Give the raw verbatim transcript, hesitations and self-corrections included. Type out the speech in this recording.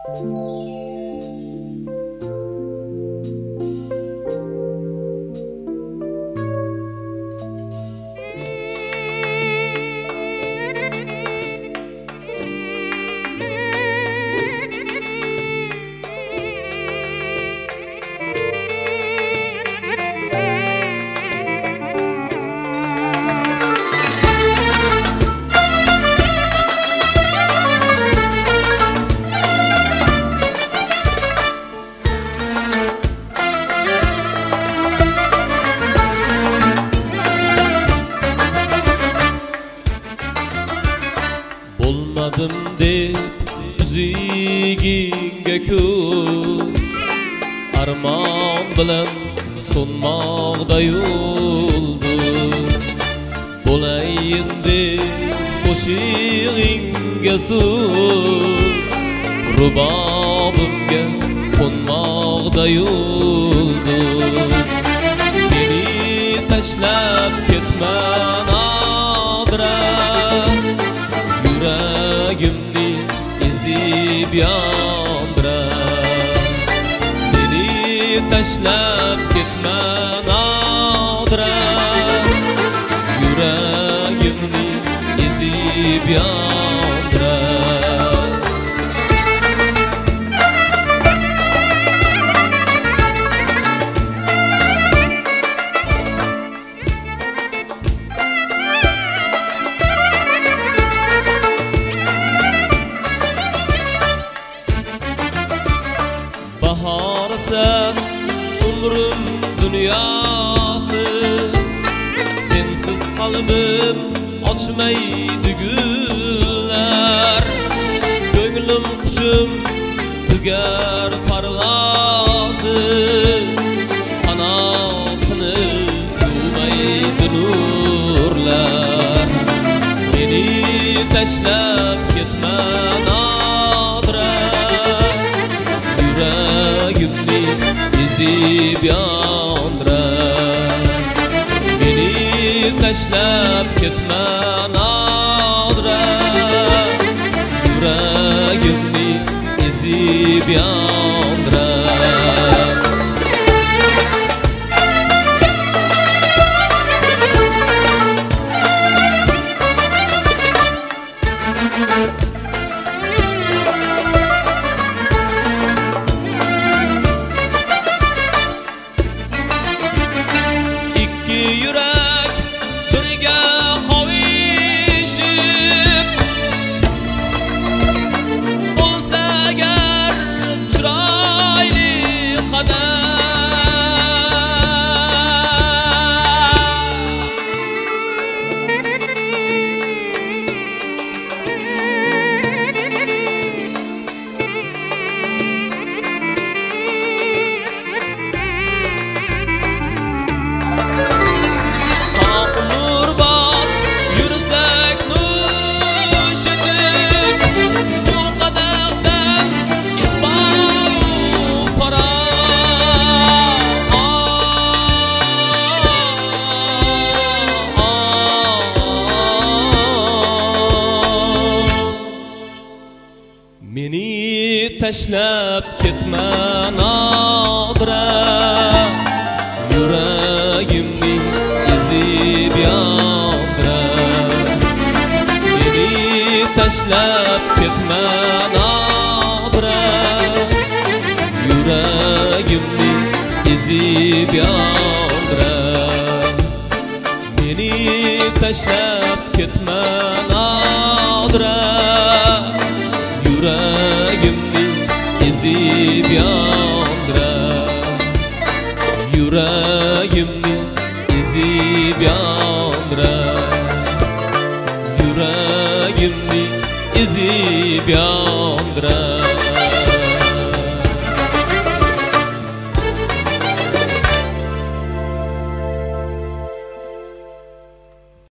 Olmadım deb üzüginge ko'z armon bilan so'nmoqda yulduz bo'layin deb qo'shig'ingga so'z rubobimga qo'nmoqda yulduz meni tashlab ketma nodira yuragimni ezib yondirar meni tashlab ketma nodira yuragimni ezib yondirar Baharsan umrum dünyası sensiz qalbim ochmaydi gullar ko'nglim qushim tugar parvozi qanotini yuvmaydi nurlar meni tashlab ketma nodira yuragimni ezib yondirar meni tashlab ketma nodira yuragimni ezib yondirar Yurak birga qovishib bo'lsa agar chiroyli qadam meni tashlab ketma nodira yuragimni ezib yondirar meni tashlab ketma nodira yuragimni ezib yondirar meni tashlab ketma nodira yuragimni ezib yondirar yuragimni ezib yondirar yuragimni ezib yondirar